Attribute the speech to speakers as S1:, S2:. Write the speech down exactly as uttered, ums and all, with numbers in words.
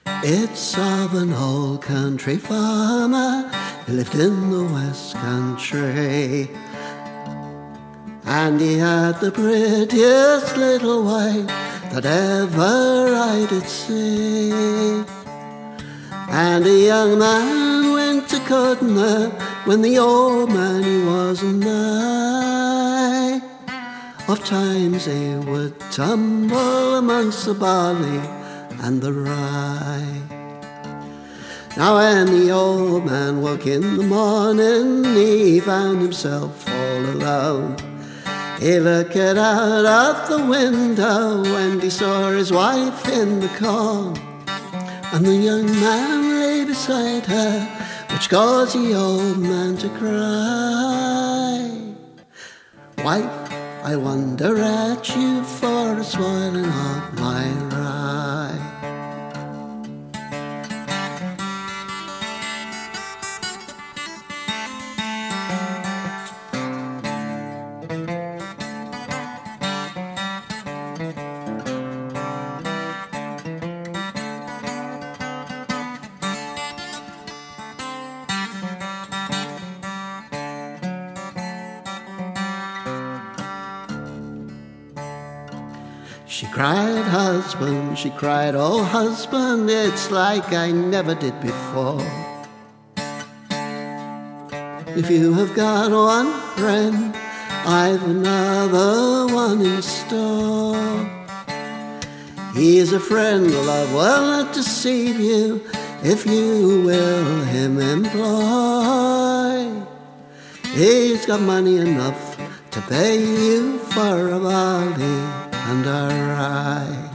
S1: It's of an old country farmer who lived in the West Country. And he had the prettiest little wife that ever I did see. And a young man went to courting her when the old man he wasn't nigh. Oft times he would tumble amongst the barley and the rye. Now when the old man woke in the morning, he found himself all alone. He looked out of the window and he saw his wife in the corn, and the young man lay beside her, which caused the old man to cry. Wife, I wonder at you for the spoiling of my rye. She cried, husband, she cried, oh husband, it's like I never did before. If you have got one friend, I've another one in store. He is a friend love will not deceive you if you will him employ. He's got money enough to pay you for a barley and a rye.